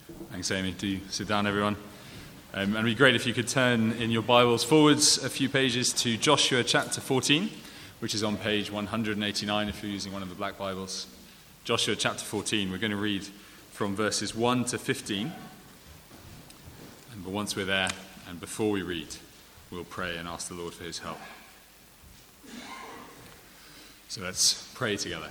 Thanks, Amy. Do sit down, everyone. And it'd be great if you could turn in your Bibles forwards a few pages to Joshua chapter 14, which is on page 189 if you're using one of the black Bibles. Joshua chapter 14, we're going to read from verses 1 to 15. But once we're there, and before we read, we'll pray and ask the Lord for his help. So let's pray together.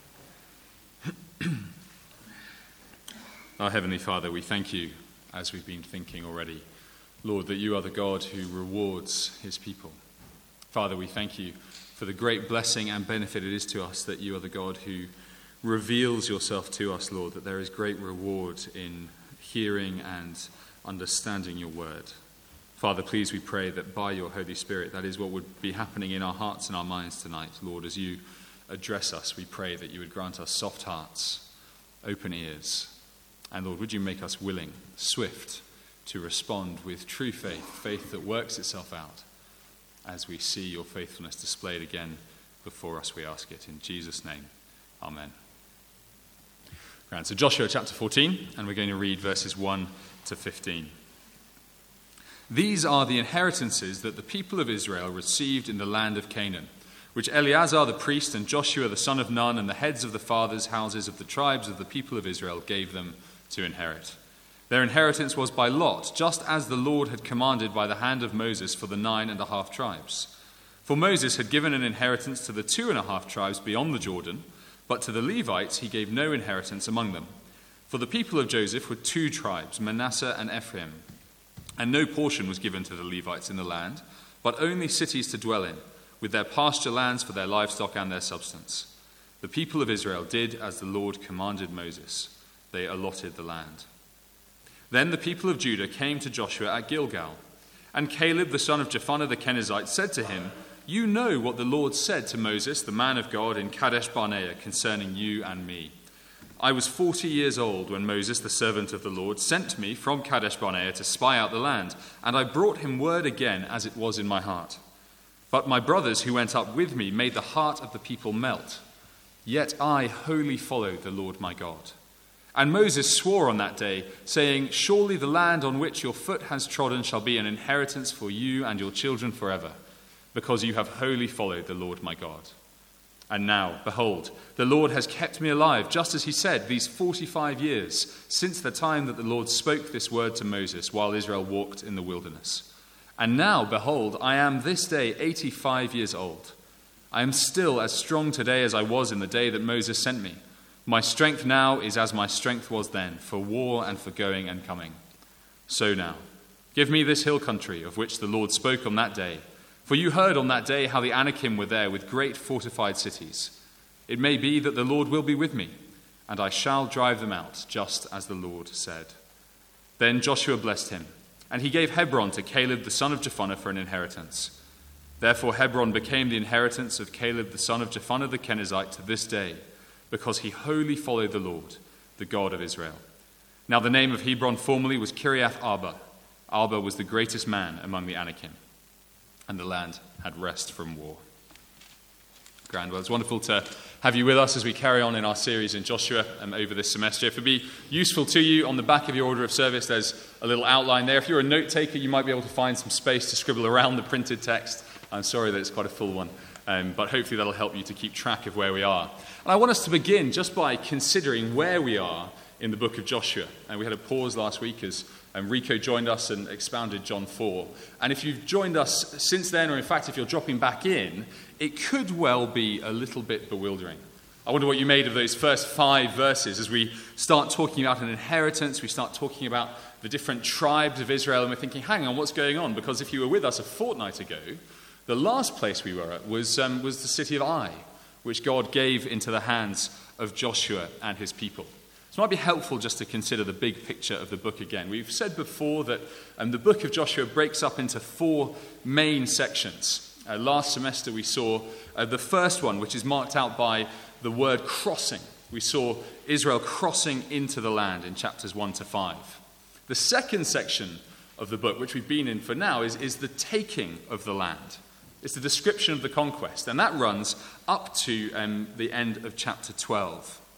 Our Heavenly Father, we thank you, as we've been thinking already, Lord, that you are the God who rewards his people. Father, we thank you for the great blessing and benefit it is to us that you are the God who reveals yourself to us, Lord, that there is great reward in hearing and understanding your word. Father, please, we pray that by your Holy Spirit, that is what would be happening in our hearts and our minds tonight. Lord, as you address us, we pray that you would grant us soft hearts, open ears, and Lord, would you make us willing, swift, to respond with true faith, faith that works itself out, as we see your faithfulness displayed again before us, we ask it. In Jesus' name, amen. Right, so Joshua chapter 14, and we're going to read verses 1 to 15. These are the inheritances that the people of Israel received in the land of Canaan, which Eleazar the priest and Joshua the son of Nun and the heads of the fathers' houses of the tribes of the people of Israel gave them to inherit. Their inheritance was by lot, just as the Lord had commanded by the hand of Moses for the 9.5 tribes. For Moses had given an inheritance to the 2.5 tribes beyond the Jordan, but to the Levites he gave no inheritance among them. For the people of Joseph were 2 tribes, Manasseh and Ephraim, and no portion was given to the Levites in the land, but only cities to dwell in, with their pasture lands for their livestock and their substance. The people of Israel did as the Lord commanded Moses. They allotted the land. Then the people of Judah came to Joshua at Gilgal, and Caleb the son of Jephunneh the Kenizzite said to him, "You know what the Lord said to Moses, the man of God, in Kadesh Barnea concerning you and me. I was 40 years old when Moses, the servant of the Lord, sent me from Kadesh Barnea to spy out the land, and I brought him word again as it was in my heart. But my brothers who went up with me made the heart of the people melt. Yet I wholly followed the Lord my God. And Moses swore on that day, saying, 'Surely the land on which your foot has trodden shall be an inheritance for you and your children forever, because you have wholly followed the Lord my God.' And now, behold, the Lord has kept me alive, just as he said, these 45 years, since the time that the Lord spoke this word to Moses while Israel walked in the wilderness. And now, behold, I am this day 85 years old. I am still as strong today as I was in the day that Moses sent me. My strength now is as my strength was then, for war and for going and coming. So now, give me this hill country of which the Lord spoke on that day. For you heard on that day how the Anakim were there with great fortified cities. It may be that the Lord will be with me, and I shall drive them out, just as the Lord said." Then Joshua blessed him, and he gave Hebron to Caleb the son of Jephunneh for an inheritance. Therefore Hebron became the inheritance of Caleb the son of Jephunneh the Kenizzite to this day, because he wholly followed the Lord, the God of Israel. Now the name of Hebron formerly was Kiriath Arba. Arba was the greatest man among the Anakim, and the land had rest from war. Grand. Well, it's wonderful to have you with us as we carry on in our series in Joshua over this semester. If it be useful to you, on the back of your order of service, there's a little outline there. If you're a note taker, you might be able to find some space to scribble around the printed text. I'm sorry that it's quite a full one, but hopefully that'll help you to keep track of where we are. And I want us to begin just by considering where we are in the book of Joshua. And we had a pause last week as Rico joined us and expounded John 4. And if you've joined us since then, or in fact if you're dropping back in, it could well be a little bit bewildering. I wonder what you made of those first 5 verses as we start talking about an inheritance, we start talking about the different tribes of Israel, and we're thinking, hang on, what's going on? Because if you were with us a fortnight ago, the last place we were at was the city of Ai, which God gave into the hands of Joshua and his people. So it might be helpful just to consider the big picture of the book again. We've said before that the book of Joshua breaks up into 4 main sections. Last semester we saw the first one, which is marked out by the word crossing. We saw Israel crossing into the land in chapters 1 to 5. The second section of the book, which we've been in for now, is the taking of the land. It's the description of the conquest, and that runs up to the end of chapter 12.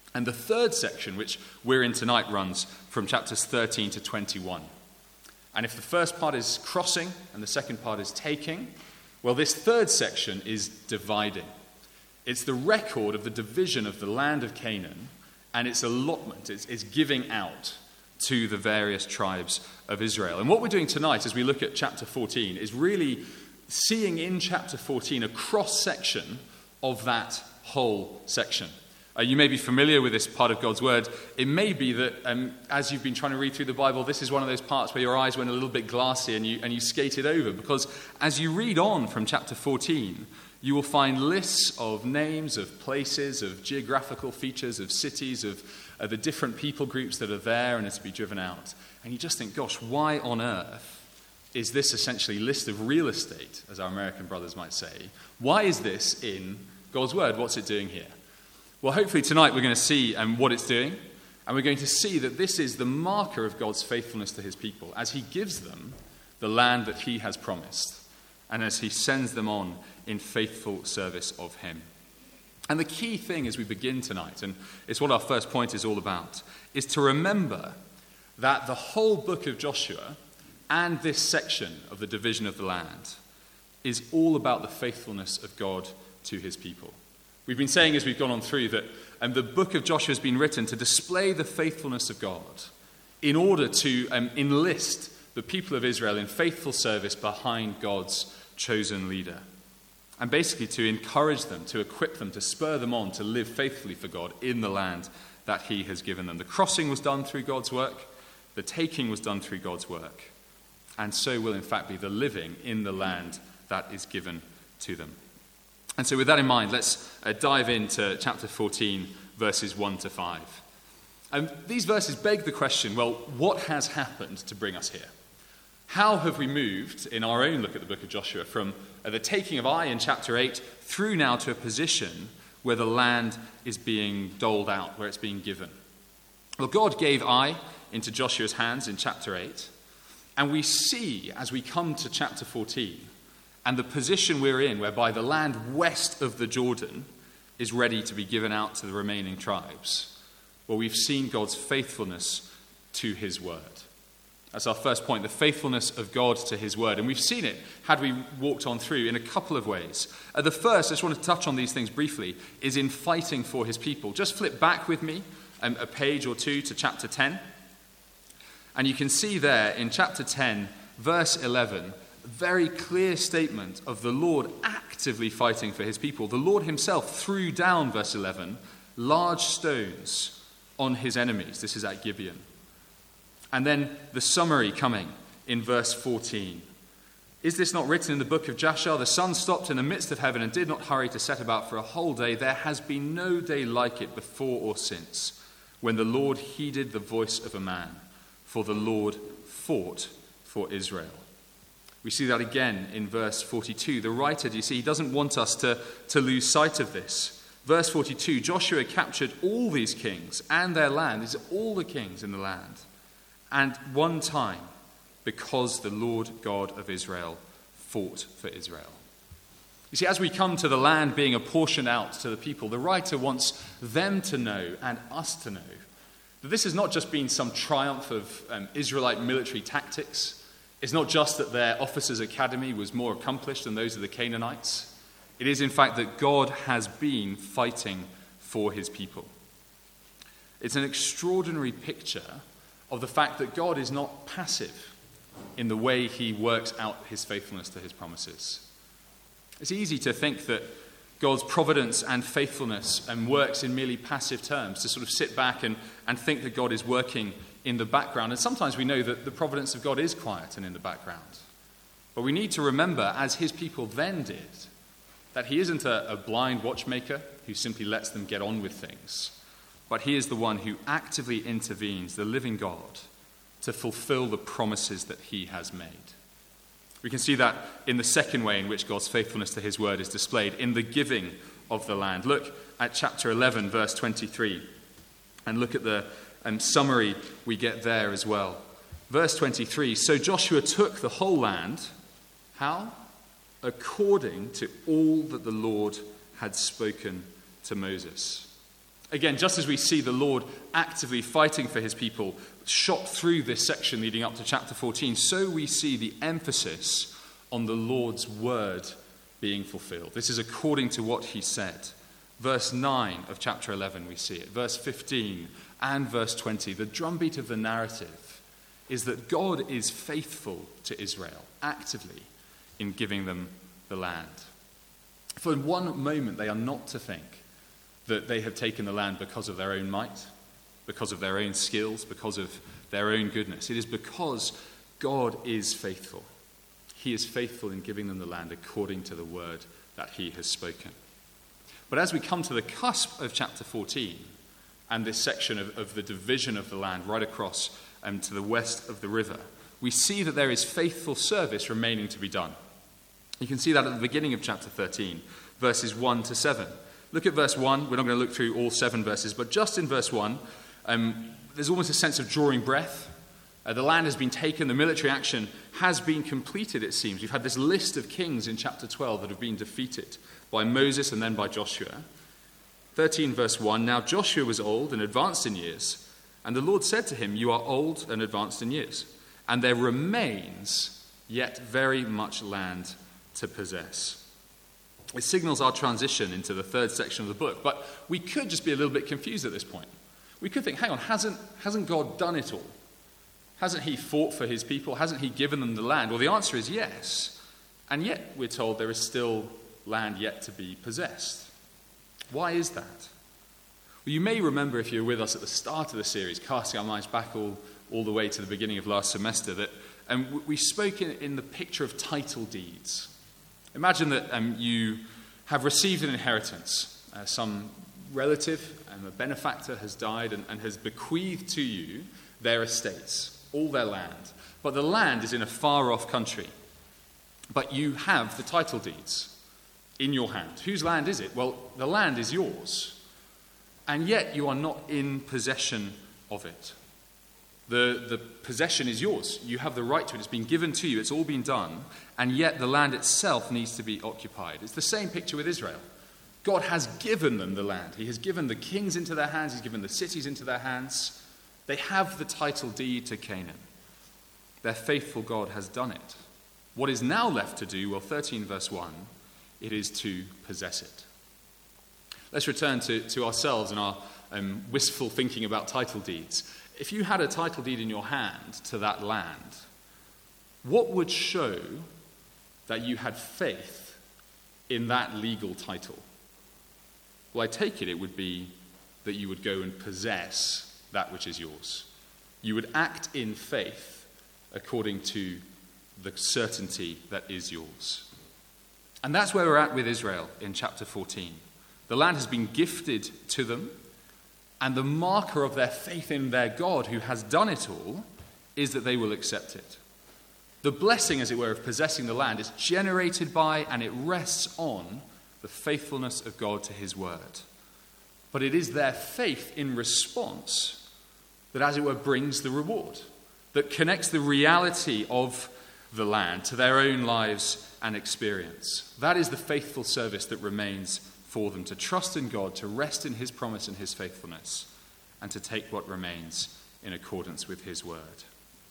And the third section, which we're in tonight, runs from chapters 13 to 21. And if the first part is crossing and the second part is taking, well, this third section is dividing. It's the record of the division of the land of Canaan and its allotment, it's giving out to the various tribes of Israel. And what we're doing tonight as we look at chapter 14 is really seeing in chapter 14 a cross-section of that whole section. You may be familiar with this part of God's word. It may be that as you've been trying to read through the Bible, this is one of those parts where your eyes went a little bit glassy and you skated over, because as you read on from chapter 14, you will find lists of names, of places, of geographical features, of cities, of the different people groups that are there and are to be driven out. And you just think, gosh, why on earth is this essentially list of real estate, as our American brothers might say? Why is this in God's word? What's it doing here? Well, hopefully tonight we're going to see what it's doing, and we're going to see that this is the marker of God's faithfulness to his people as he gives them the land that he has promised, and as he sends them on in faithful service of him. And the key thing as we begin tonight, and it's what our first point is all about, is to remember that the whole book of Joshua and this section of the division of the land is all about the faithfulness of God to his people. We've been saying as we've gone on through that the book of Joshua has been written to display the faithfulness of God in order to enlist the people of Israel in faithful service behind God's chosen leader. And basically to encourage them, to equip them, to spur them on to live faithfully for God in the land that he has given them. The crossing was done through God's work. The taking was done through God's work. And so will in fact be the living in the land that is given to them. And so with that in mind, let's dive into chapter 14, verses 1 to 5. And these verses beg the question, well, what has happened to bring us here? How have we moved in our own look at the book of Joshua from the taking of Ai in chapter 8 through now to a position where the land is being doled out, where it's being given? Well, God gave Ai into Joshua's hands in chapter 8, and we see as we come to chapter 14 and the position we're in, whereby the land west of the Jordan is ready to be given out to the remaining tribes, well, we've seen God's faithfulness to his word. That's our first point, the faithfulness of God to his word. And we've seen it, had we walked on through, in a couple of ways. The first, I just want to touch on these things briefly, is in fighting for his people. Just flip back with me a page or two to chapter 10. And you can see there in chapter 10, verse 11, a very clear statement of the Lord actively fighting for his people. The Lord himself threw down, verse 11, large stones on his enemies. This is at Gibeon. And then the summary coming in verse 14. Is this not written in the book of Jasher? The sun stopped in the midst of heaven and did not hurry to set about for a whole day. There has been no day like it before or since, when the Lord heeded the voice of a man, for the Lord fought for Israel. We see that again in verse 42. The writer, do you see, he doesn't want us to lose sight of this. Verse 42, Joshua captured all these kings and their land. These are all the kings in the land. And one time, because the Lord God of Israel fought for Israel. You see, as we come to the land being apportioned out to the people, the writer wants them to know and us to know that this has not just been some triumph of Israelite military tactics. It's not just that their officers' academy was more accomplished than those of the Canaanites. It is, in fact, that God has been fighting for his people. It's an extraordinary picture of the fact that God is not passive in the way he works out his faithfulness to his promises. It's easy to think that God's providence and faithfulness works in merely passive terms, to sort of sit back and think that God is working in the background. And sometimes we know that the providence of God is quiet and in the background. But we need to remember, as his people then did, that he isn't a blind watchmaker who simply lets them get on with things, but he is the one who actively intervenes, the living God, to fulfill the promises that he has made. We can see that in the second way in which God's faithfulness to his word is displayed, in the giving of the land. Look at chapter 11, verse 23, and look at the summary we get there as well. Verse 23, so Joshua took the whole land. How? According to all that the Lord had spoken to Moses. Again, just as we see the Lord actively fighting for his people shot through this section leading up to chapter 14, so we see the emphasis on the Lord's word being fulfilled. This is according to what he said. Verse 9 of chapter 11, we see it. Verse 15 and verse 20. The drumbeat of the narrative is that God is faithful to Israel, actively in giving them the land. For one moment, they are not to think that they have taken the land because of their own might, because of their own skills, because of their own goodness. It is because God is faithful. He is faithful in giving them the land according to the word that he has spoken. But as we come to the cusp of chapter 14 and this section of the division of the land right across to the west of the river, we see that there is faithful service remaining to be done. You can see that at the beginning of chapter 13, verses 1 to 7. Look at verse 1. We're not going to look through all 7 verses, but just in verse 1, there's almost a sense of drawing breath. The land has been taken. The military action has been completed, it seems. We've had this list of kings in chapter 12 that have been defeated by Moses and then by Joshua. 13 verse 1, now Joshua was old and advanced in years, and the Lord said to him, you are old and advanced in years, and there remains yet very much land to possess. It signals our transition into the third section of the book, but we could just be a little bit confused at this point. We could think, hang on, hasn't God done it all? Hasn't he fought for his people? Hasn't he given them the land? Well, the answer is yes. And yet we're told there is still land yet to be possessed. Why is that? Well, you may remember, if you were with us at the start of the series, casting our minds back all the way to the beginning of last semester, that we spoke in the picture of title deeds. Imagine that you have received an inheritance. Some relative, a benefactor, has died and has bequeathed to you their estates, all their land. But the land is in a far-off country. But you have the title deeds in your hand. Whose land is it? Well, the land is yours. And yet you are not in possession of it. The possession is yours. You have the right to it. It's been given to you. It's all been done. And yet the land itself needs to be occupied. It's the same picture with Israel. God has given them the land. He has given the kings into their hands. He's given the cities into their hands. They have the title deed to Canaan. Their faithful God has done it. What is now left to do? Well, 13 verse 1, it is to possess it. Let's return to ourselves and our wistful thinking about title deeds. If you had a title deed in your hand to that land, what would show that you had faith in that legal title? Well, I take it would be that you would go and possess that which is yours. You would act in faith according to the certainty that is yours. And that's where we're at with Israel in chapter 14. The land has been gifted to them, and the marker of their faith in their God who has done it all is that they will accept it. The blessing, as it were, of possessing the land is generated by and it rests on the faithfulness of God to his word. But it is their faith in response that, as it were, brings the reward, that connects the reality of the land to their own lives and experience. That is the faithful service that remains for them, to trust in God, to rest in his promise and his faithfulness, and to take what remains in accordance with his word.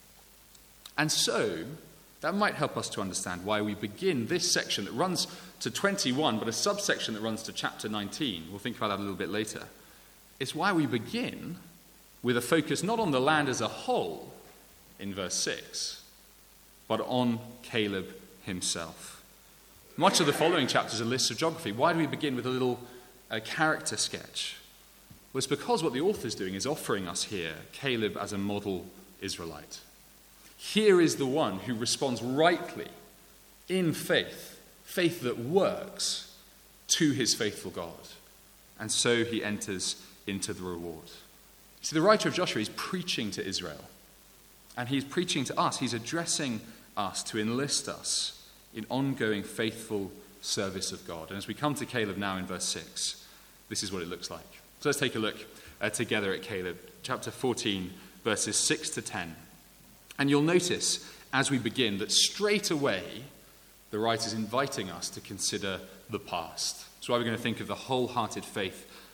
And so, that might help us to understand why we begin this section that runs to 21, but a subsection that runs to chapter 19. We'll think about that a little bit later. It's why we begin with a focus not on the land as a whole in verse 6, but on Caleb himself. Much of the following chapters are lists of geography. Why do we begin with a little character sketch? Well, it's because what the author's doing is offering us here Caleb as a model Israelite. Here is the one who responds rightly in faith, faith that works, to his faithful God. And so he enters into the reward. See, the writer of Joshua is preaching to Israel, and he's preaching to us. He's addressing us to enlist us in ongoing faithful service of God. And as we come to Caleb now in verse 6, this is what it looks like. So let's take a look together at Caleb, chapter 14, verses 6 to 10. And you'll notice as we begin that straight away the writer is inviting us to consider the past. That's why we're going to think of the wholehearted faith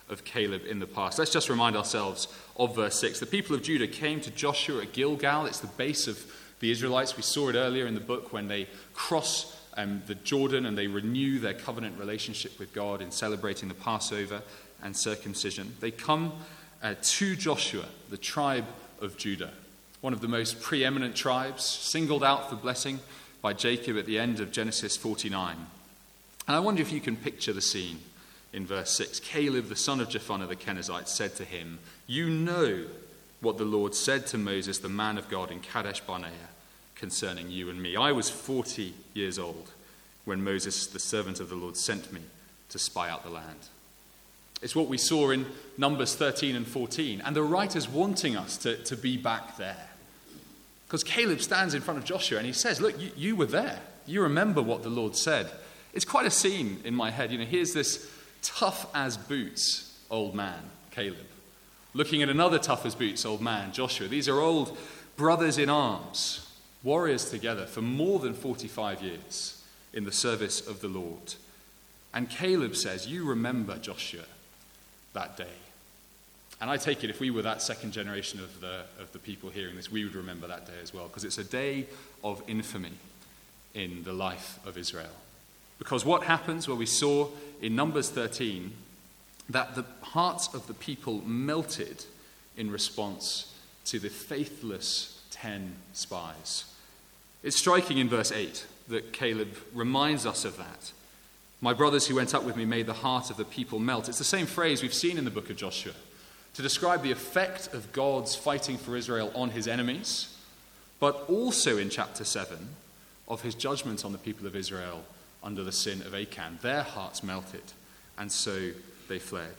of Caleb in the past. Let's just remind ourselves of verse 6. The people of Judah came to Joshua at Gilgal. It's the base of the Israelites. We saw it earlier in the book when they cross the Jordan and they renew their covenant relationship with God in celebrating the Passover and circumcision. They come to Joshua, the tribe of Judah, one of the most preeminent tribes, singled out for blessing by Jacob at the end of Genesis 49. And I wonder if you can picture the scene in verse 6. Caleb, the son of Jephunneh the Kenizzite, said to him, "You know what the Lord said to Moses, the man of God, in Kadesh Barnea, concerning you and me. I was 40 years old when Moses, the servant of the Lord, sent me to spy out the land." It's what we saw in Numbers 13 and 14. And the writer's wanting us to be back there. Because Caleb stands in front of Joshua and he says, look, you were there. You remember what the Lord said. It's quite a scene in my head. Here's this tough as boots old man, Caleb, looking at another tough as boots old man, Joshua. These are old brothers in arms, warriors together for more than 45 years in the service of the Lord. And Caleb says, you remember, Joshua, that day. And I take it if we were that second generation of the people hearing this, we would remember that day as well, because it's a day of infamy in the life of Israel. Because what happens, well, we saw in Numbers 13 that the hearts of the people melted in response to the faithless 10 spies. It's striking in verse 8 that Caleb reminds us of that. My brothers who went up with me made the heart of the people melt. It's the same phrase we've seen in the book of Joshua to describe the effect of God's fighting for Israel on his enemies, but also in chapter 7 of his judgment on the people of Israel under the sin of Achan. Their hearts melted, and so they fled.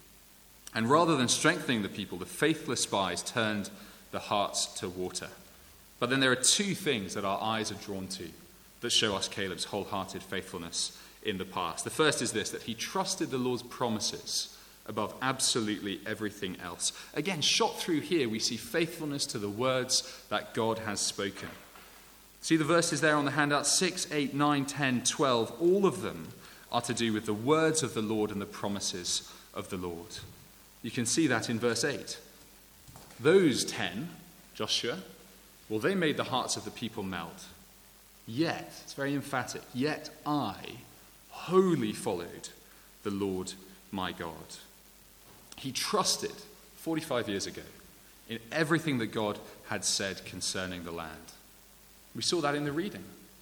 And rather than strengthening the people, the faithless spies turned the hearts to water. But then there are two things that our eyes are drawn to that show us Caleb's wholehearted faithfulness in the past. The first is this, that he trusted the Lord's promises above absolutely everything else. Again, shot through here, we see faithfulness to the words that God has spoken. See the verses there on the handout, 6, 8, 9, 10, 12. All of them are to do with the words of the Lord and the promises of the Lord. You can see that in verse 8. Those 10, Joshua, well, they made the hearts of the people melt. Yet, it's very emphatic, yet I wholly followed the Lord my God. He trusted 45 years ago in everything that God had said concerning the land. We saw that in the reading.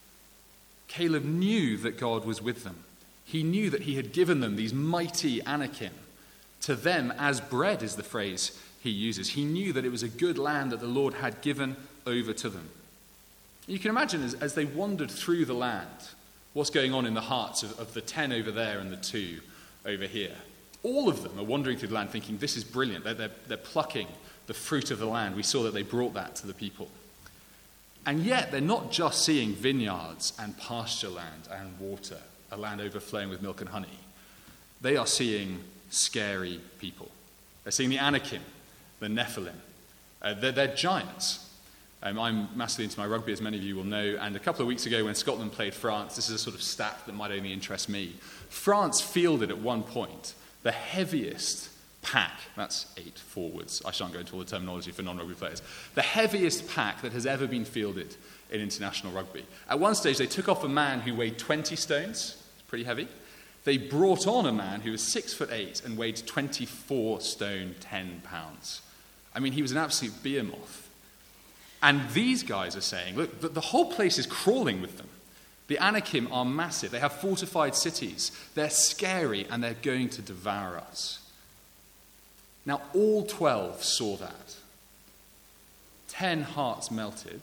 Caleb knew that God was with them. He knew that he had given them these mighty Anakim. To them as bread is the phrase he uses. He knew that it was a good land that the Lord had given over to them. You can imagine as they wandered through the land, what's going on in the hearts of the 10 over there and the 2 over here. All of them are wandering through the land thinking, this is brilliant. They're plucking the fruit of the land. We saw that they brought that to the people. And yet they're not just seeing vineyards and pasture land and water, a land overflowing with milk and honey. They are seeing scary people. They're seeing the Anakim, the Nephilim. They're giants. I'm massively into my rugby, as many of you will know, and a couple of weeks ago when Scotland played France, this is a sort of stat that might only interest me, France fielded at one point the heaviest pack, that's 8 forwards, I shan't go into all the terminology for non-rugby players, the heaviest pack that has ever been fielded in international rugby. At one stage they took off a man who weighed 20 stones, it's pretty heavy. They brought on a man who was 6'8" and weighed 24 stone, 10 pounds. I mean, he was an absolute behemoth. And these guys are saying, look, the whole place is crawling with them. The Anakim are massive. They have fortified cities. They're scary, and they're going to devour us. Now, all 12 saw that. 10 hearts melted.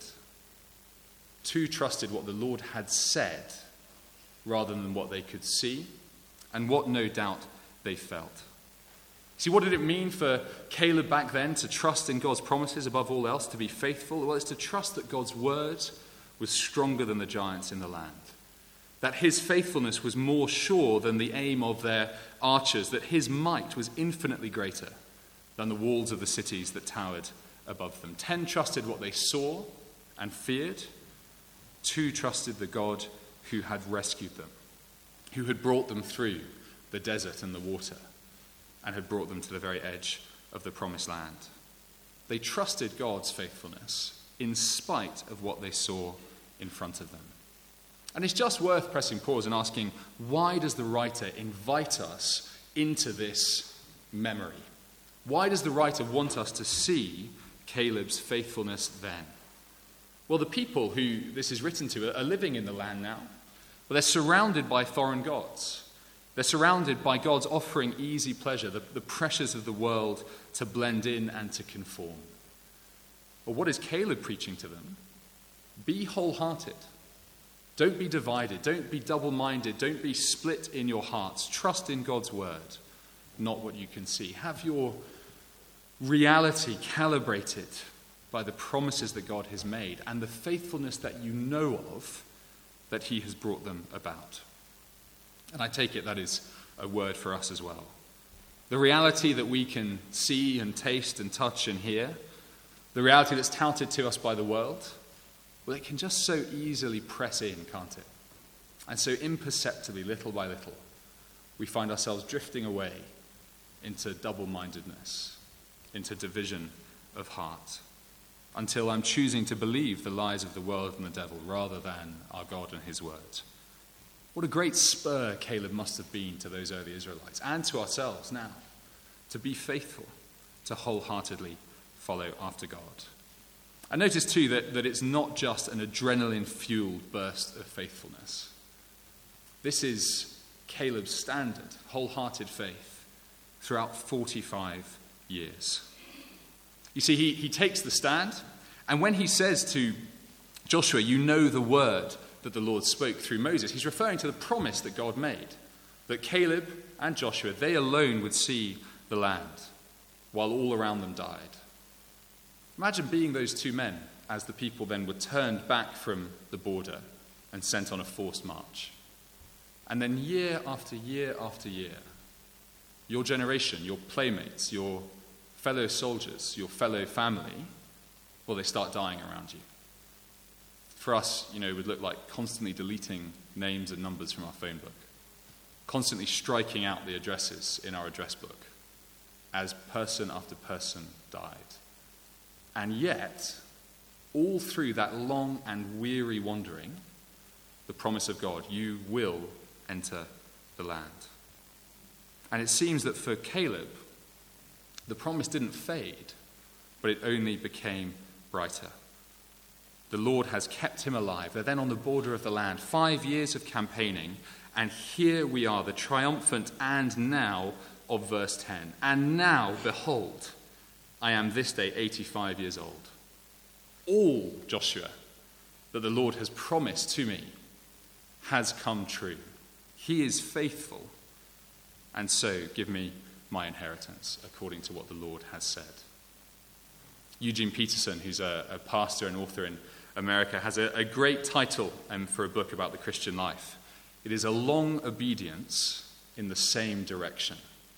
2 trusted what the Lord had said rather than what they could see, and what no doubt they felt. See, what did it mean for Caleb back then to trust in God's promises above all else, to be faithful? Well, it's to trust that God's word was stronger than the giants in the land, that his faithfulness was more sure than the aim of their archers, that his might was infinitely greater than the walls of the cities that towered above them. 10 trusted what they saw and feared. 2 trusted the God who had rescued them, who had brought them through the desert and the water. and had brought them to the very edge of the promised land. They trusted God's faithfulness in spite of what they saw in front of them. And it's just worth pressing pause and asking, why does the writer invite us into this memory? Why does the writer want us to see Caleb's faithfulness then? Well, the people who this is written to are living in the land now. Well, they're surrounded by foreign gods. They're surrounded by gods offering easy pleasure, the pressures of the world to blend in and to conform. Well, what is Caleb preaching to them? Be wholehearted. Don't be divided. Don't be double-minded. Don't be split in your hearts. Trust in God's word, not what you can see. Have your reality calibrated by the promises that God has made and the faithfulness that you know of that he has brought them about. And I take it that is a word for us as well. The reality that we can see and taste and touch and hear, the reality that's touted to us by the world, well, it can just so easily press in, can't it? And so imperceptibly, little by little, we find ourselves drifting away into double-mindedness, into division of heart, until I'm choosing to believe the lies of the world and the devil rather than our God and his word. What a great spur Caleb must have been to those early Israelites and to ourselves now, to be faithful, to wholeheartedly follow after God. And notice too that it's not just an adrenaline-fueled burst of faithfulness. This is Caleb's standard, wholehearted faith throughout 45 years. You see, he takes the stand, and when he says to Joshua, you know the word that the Lord spoke through Moses, he's referring to the promise that God made, that Caleb and Joshua, they alone would see the land, while all around them died. Imagine being those two men as the people then were turned back from the border and sent on a forced march. And then year after year after year, your generation, your playmates, your fellow soldiers, your fellow family, well, they start dying around you. For us, it would look like constantly deleting names and numbers from our phone book, constantly striking out the addresses in our address book as person after person died. And yet, all through that long and weary wandering, the promise of God, you will enter the land. And it seems that for Caleb, the promise didn't fade, but it only became brighter. The Lord has kept him alive. They're then on the border of the land, 5 years of campaigning, and here we are, the triumphant and now of verse 10. And now, behold, I am this day 85 years old. All, Joshua, that the Lord has promised to me has come true. He is faithful, and so give me my inheritance according to what the Lord has said. Eugene Peterson, who's a pastor and author in America, has a great title for a book about the Christian life. It is A Long Obedience in the Same Direction.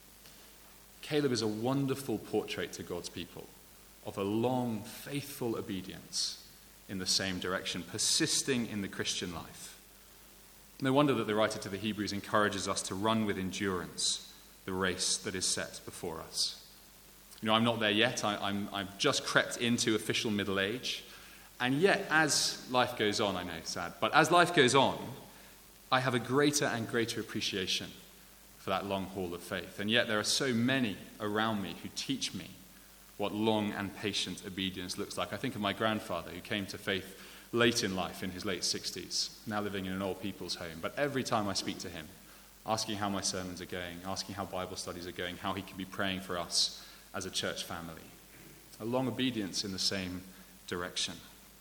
Caleb is a wonderful portrait to God's people of a long, faithful obedience in the same direction, persisting in the Christian life. No wonder that the writer to the Hebrews encourages us to run with endurance the race that is set before us. I'm not there yet. I've just crept into official middle age. And yet, as life goes on, I know it's sad, but as life goes on, I have a greater and greater appreciation for that long haul of faith. And yet there are so many around me who teach me what long and patient obedience looks like. I think of my grandfather who came to faith late in life, in his late 60s, now living in an old people's home. But every time I speak to him, asking how my sermons are going, asking how Bible studies are going, how he can be praying for us as a church family. A long obedience in the same direction.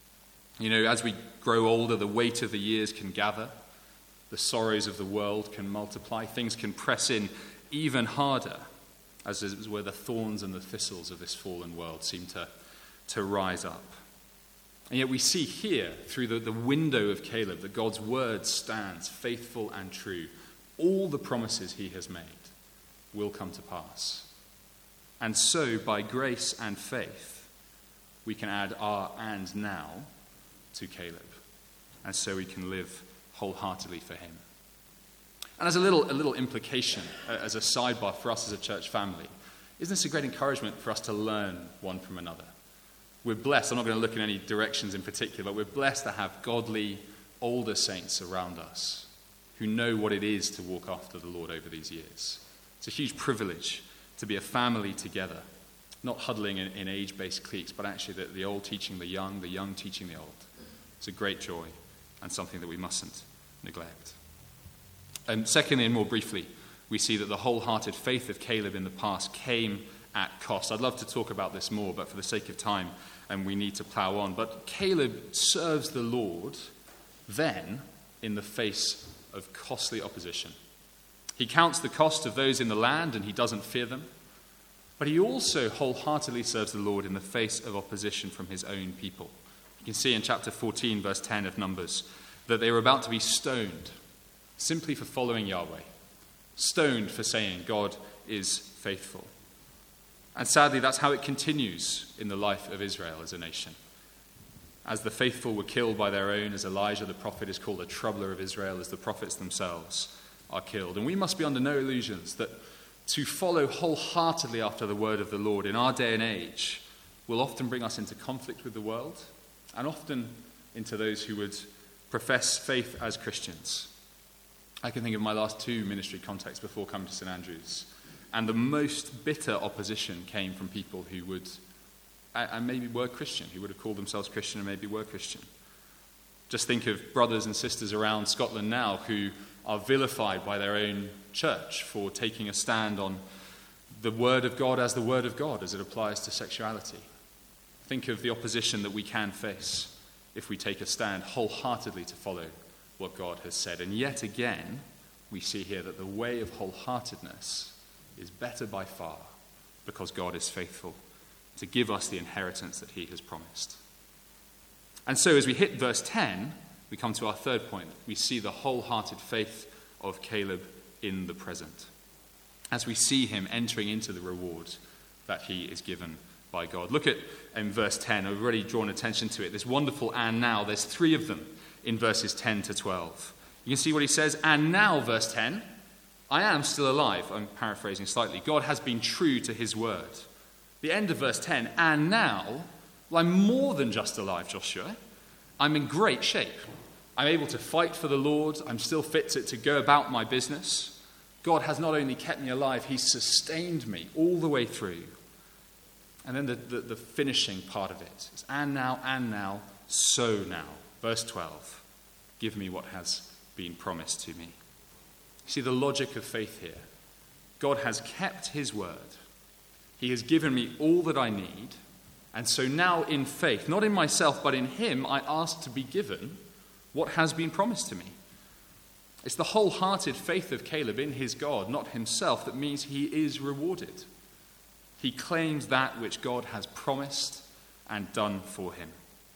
As we grow older, the weight of the years can gather. The sorrows of the world can multiply. Things can press in even harder, as is where the thorns and the thistles of this fallen world seem to rise up. And yet we see here, through the window of Caleb, that God's word stands faithful and true. All the promises he has made will come to pass. And so, by grace and faith, we can add our and now to Caleb. And so we can live wholeheartedly for him. And as a little implication, as a sidebar for us as a church family, isn't this a great encouragement for us to learn one from another? We're blessed. I'm not going to look in any directions in particular, but we're blessed to have godly, older saints around us who know what it is to walk after the Lord over these years. It's a huge privilege to be a family together, not huddling in age-based cliques, but actually the old teaching the young teaching the old. It's a great joy and something that we mustn't neglect. And secondly, and more briefly, we see that the wholehearted faith of Caleb in the past came at cost. I'd love to talk about this more, but for the sake of time, and we need to plow on. But Caleb serves the Lord then in the face of costly opposition. He counts the cost of those in the land, and he doesn't fear them. But he also wholeheartedly serves the Lord in the face of opposition from his own people. You can see in chapter 14, verse 10 of Numbers, that they were about to be stoned simply for following Yahweh. Stoned for saying God is faithful. And sadly, that's how it continues in the life of Israel as a nation. As the faithful were killed by their own, as Elijah the prophet is called a troubler of Israel, as the prophets themselves are killed. And we must be under no illusions that to follow wholeheartedly after the word of the Lord in our day and age will often bring us into conflict with the world, and often into those who would profess faith as Christians. I can think of my last 2 ministry contacts before coming to St. Andrews, and the most bitter opposition came from people who would, and maybe were Christian, who would have called themselves Christian and maybe were Christian. Just think of brothers and sisters around Scotland now who are vilified by their own church for taking a stand on the word of God as the word of God as it applies to sexuality. Think of the opposition that we can face if we take a stand wholeheartedly to follow what God has said. And yet again, we see here that the way of wholeheartedness is better by far because God is faithful to give us the inheritance that he has promised. And so as we hit verse 10, we come to our third point. We see the wholehearted faith of Caleb in the present, as we see him entering into the reward that he is given by God. Look at in verse 10. I've already drawn attention to it. This wonderful and now. There's 3 of them in verses 10 to 12. You can see what he says. And now, verse 10, I am still alive. I'm paraphrasing slightly. God has been true to his word. The end of verse 10, and now, well, I'm more than just alive, Joshua. I'm in great shape. I'm able to fight for the Lord. I'm still fit to go about my business. God has not only kept me alive, he's sustained me all the way through. And then the finishing part of it is, and now, so now. Verse 12, give me what has been promised to me. See the logic of faith here. God has kept his word. He has given me all that I need. And so now in faith, not in myself, but in him, I ask to be given what has been promised to me. It's the wholehearted faith of Caleb in his God, not himself, that means he is rewarded. He claims that which God has promised and done for him.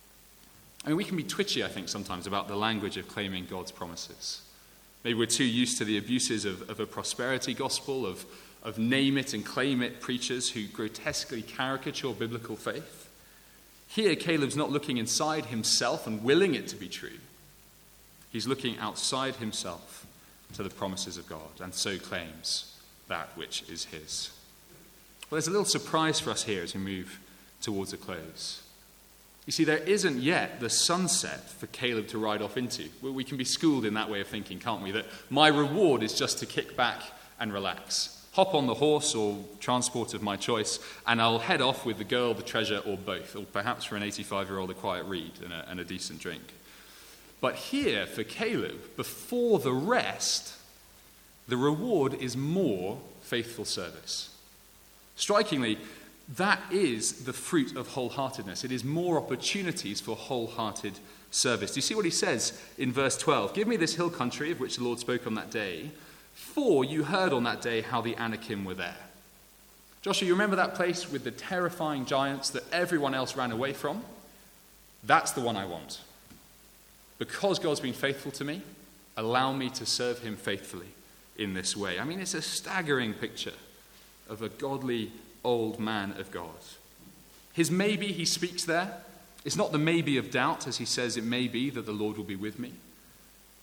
I mean, we can be twitchy, I think, sometimes about the language of claiming God's promises. Maybe we're too used to the abuses of a prosperity gospel, of name it and claim it preachers who grotesquely caricature biblical faith. Here, Caleb's not looking inside himself and willing it to be true. He's looking outside himself to the promises of God, and so claims that which is his. Well, there's a little surprise for us here as we move towards a close. You see, there isn't yet the sunset for Caleb to ride off into. We can be schooled in that way of thinking, can't we? That my reward is just to kick back and relax. Hop on the horse or transport of my choice, and I'll head off with the girl, the treasure, or both. Or perhaps for an 85-year-old, a quiet read and a decent drink. But here, for Caleb, before the rest, the reward is more faithful service. Strikingly, that is the fruit of wholeheartedness. It is more opportunities for wholehearted service. Do you see what he says in verse 12? Give me this hill country of which the Lord spoke on that day, for you heard on that day how the Anakim were there. Joshua, you remember that place with the terrifying giants that everyone else ran away from? That's the one I want. Because God's been faithful to me, allow me to serve him faithfully in this way. I mean, it's a staggering picture of a godly old man of God. His maybe he speaks there. It's not the maybe of doubt, as he says, it may be that the Lord will be with me.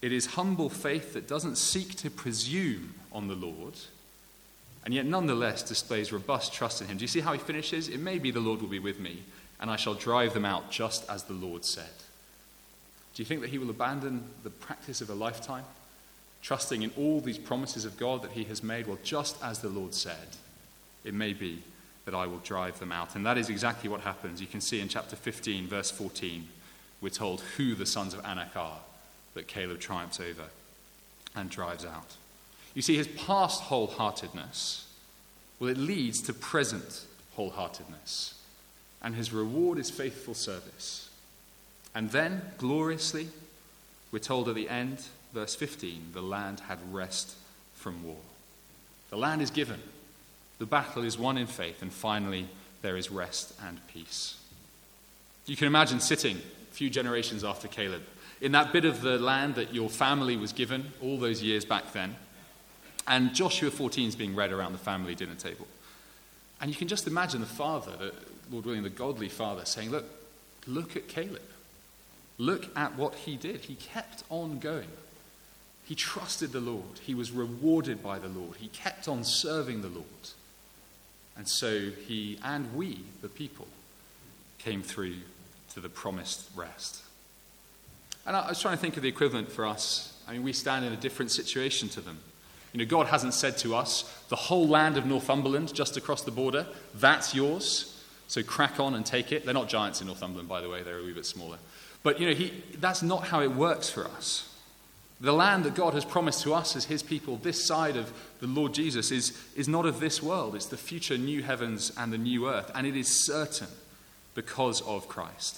It is humble faith that doesn't seek to presume on the Lord, and yet nonetheless displays robust trust in him. Do you see how he finishes? It may be the Lord will be with me, and I shall drive them out just as the Lord said. Do you think that he will abandon the practice of a lifetime, trusting in all these promises of God that he has made? Well, just as the Lord said, it may be that I will drive them out. And that is exactly what happens. You can see in chapter 15, verse 14, we're told who the sons of Anak are that Caleb triumphs over and drives out. You see, his past wholeheartedness, well, it leads to present wholeheartedness. And his reward is faithful service. And then, gloriously, we're told at the end, verse 15, the land had rest from war. The land is given. The battle is won in faith. And finally, there is rest and peace. You can imagine sitting a few generations after Caleb in that bit of the land that your family was given all those years back then. And Joshua 14 is being read around the family dinner table. And you can just imagine the father, Lord willing, the godly father, saying, look at Caleb. Look at what he did. He kept on going. He trusted the Lord. He was rewarded by the Lord. He kept on serving the Lord. And so he and we, the people, came through to the promised rest. And I was trying to think of the equivalent for us. I mean, we stand in a different situation to them. You know, God hasn't said to us, the whole land of Northumberland, just across the border, that's yours. So crack on and take it. They're not giants in Northumberland, by the way. They're a wee bit smaller. But, you know, that's not how it works for us. The land that God has promised to us as his people this side of the Lord Jesus is not of this world. It's the future new heavens and the new earth. And it is certain because of Christ.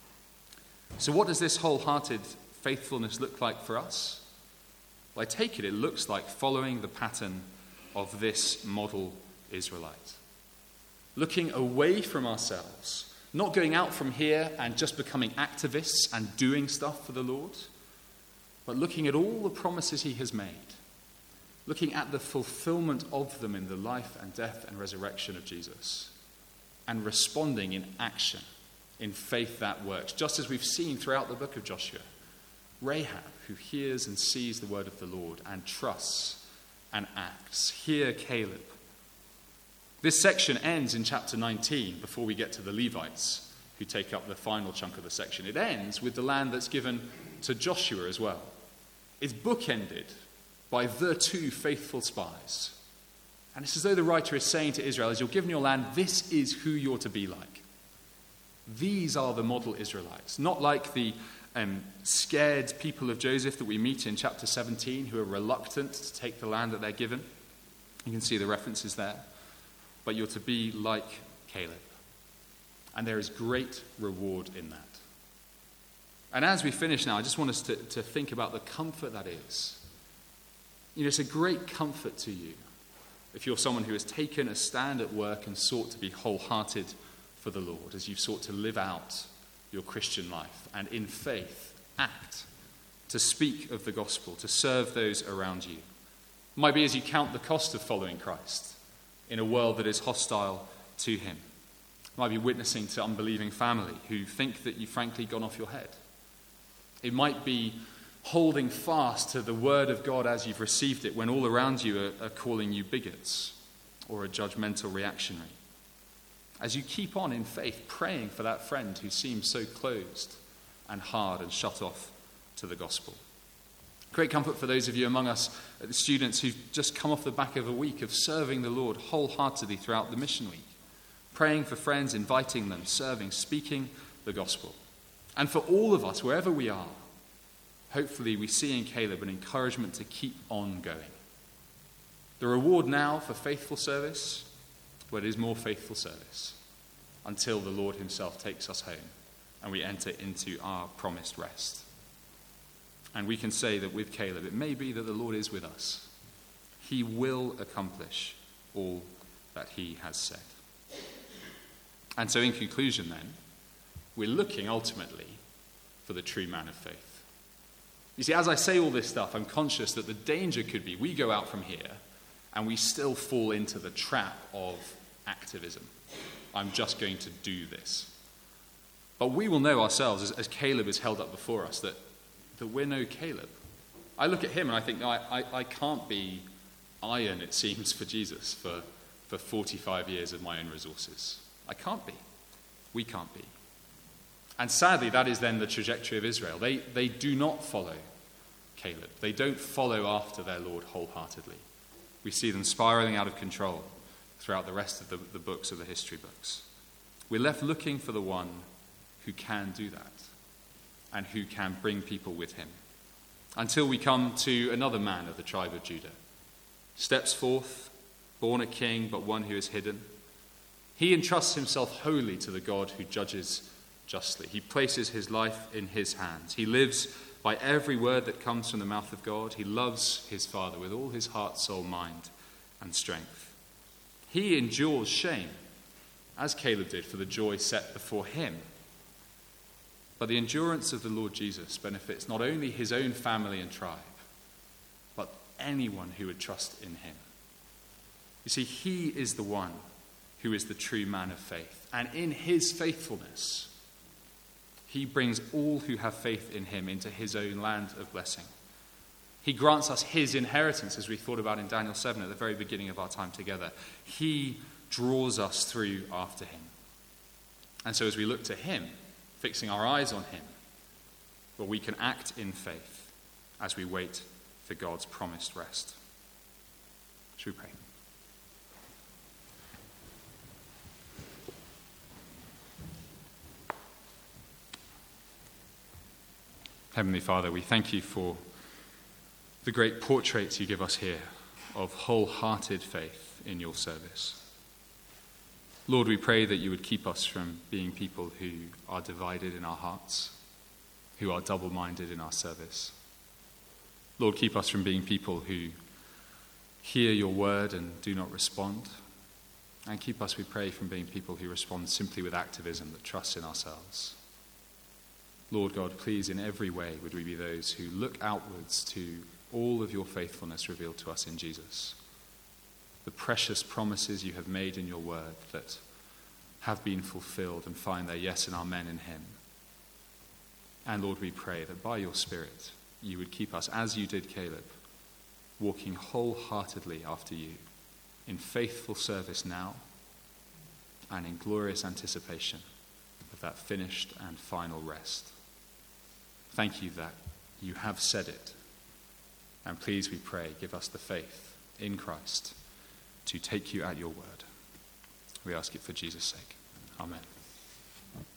So what does this wholehearted faithfulness look like for us? Well, I take it looks like following the pattern of this model Israelite. Looking away from ourselves, not going out from here and just becoming activists and doing stuff for the Lord, but looking at all the promises he has made, looking at the fulfillment of them in the life and death and resurrection of Jesus, and responding in action, in faith that works, just as we've seen throughout the book of Joshua. Rahab, who hears and sees the word of the Lord and trusts and acts. Hear Caleb. This section ends in chapter 19 before we get to the Levites, who take up the final chunk of the section. It ends with the land that's given to Joshua as well. It's bookended by the two faithful spies. And it's as though the writer is saying to Israel, as you're given your land, this is who you're to be like. These are the model Israelites, not like the scared people of Joseph that we meet in chapter 17 who are reluctant to take the land that they're given. You can see the references there. But you're to be like Caleb. And there is great reward in that. And as we finish now, I just want us to think about the comfort that is. You know, it's a great comfort to you if you're someone who has taken a stand at work and sought to be wholehearted for the Lord, as you've sought to live out your Christian life and in faith act to speak of the gospel, to serve those around you. It might be as you count the cost of following Christ in a world that is hostile to him. It might be witnessing to unbelieving family who think that you've frankly gone off your head. It might be holding fast to the word of God as you've received it when all around you are calling you bigots or a judgmental reactionary. As you keep on in faith, praying for that friend who seems so closed and hard and shut off to the gospel. Great comfort for those of you among us, the students who've just come off the back of a week of serving the Lord wholeheartedly throughout the mission week. Praying for friends, inviting them, serving, speaking the gospel. And for all of us, wherever we are, hopefully we see in Caleb an encouragement to keep on going. The reward now for faithful service, well, it is more faithful service until the Lord himself takes us home and we enter into our promised rest. And we can say that with Caleb, it may be that the Lord is with us. He will accomplish all that he has said. And so in conclusion then, we're looking ultimately for the true man of faith. You see, as I say all this stuff, I'm conscious that the danger could be we go out from here and we still fall into the trap of activism. I'm just going to do this. But we will know ourselves, as Caleb is held up before us, that we're no Caleb. I look at him and I think, no, I can't be iron, it seems, for Jesus for 45 years of my own resources. I can't be. We can't be. And sadly, that is then the trajectory of Israel. They do not follow Caleb. They don't follow after their Lord wholeheartedly. We see them spiraling out of control throughout the rest of the books of the history books. We're left looking for the one who can do that and who can bring people with him. Until we come to another man of the tribe of Judah. Steps forth, born a king, but one who is hidden. He entrusts himself wholly to the God who judges justly. He places his life in his hands. He lives by every word that comes from the mouth of God. He loves his Father with all his heart, soul, mind, and strength. He endures shame, as Caleb did, for the joy set before him. But the endurance of the Lord Jesus benefits not only his own family and tribe, but anyone who would trust in him. You see, he is the one who is the true man of faith. And in his faithfulness, he brings all who have faith in him into his own land of blessing. He grants us his inheritance, as we thought about in Daniel 7 at the very beginning of our time together. He draws us through after him. And so as we look to him, fixing our eyes on him, well, we can act in faith as we wait for God's promised rest. Should we pray? Heavenly Father, we thank you for the great portraits you give us here of wholehearted faith in your service. Lord, we pray that you would keep us from being people who are divided in our hearts, who are double-minded in our service. Lord, keep us from being people who hear your word and do not respond. And keep us, we pray, from being people who respond simply with activism that trusts in ourselves. Lord God, please, in every way, would we be those who look outwards to all of your faithfulness revealed to us in Jesus. The precious promises you have made in your word that have been fulfilled and find their yes and amen in him. And Lord, we pray that by your Spirit, you would keep us, as you did Caleb, walking wholeheartedly after you, in faithful service now, and in glorious anticipation of that finished and final rest. Thank you that you have said it. And please, we pray, give us the faith in Christ to take you at your word. We ask it for Jesus' sake. Amen.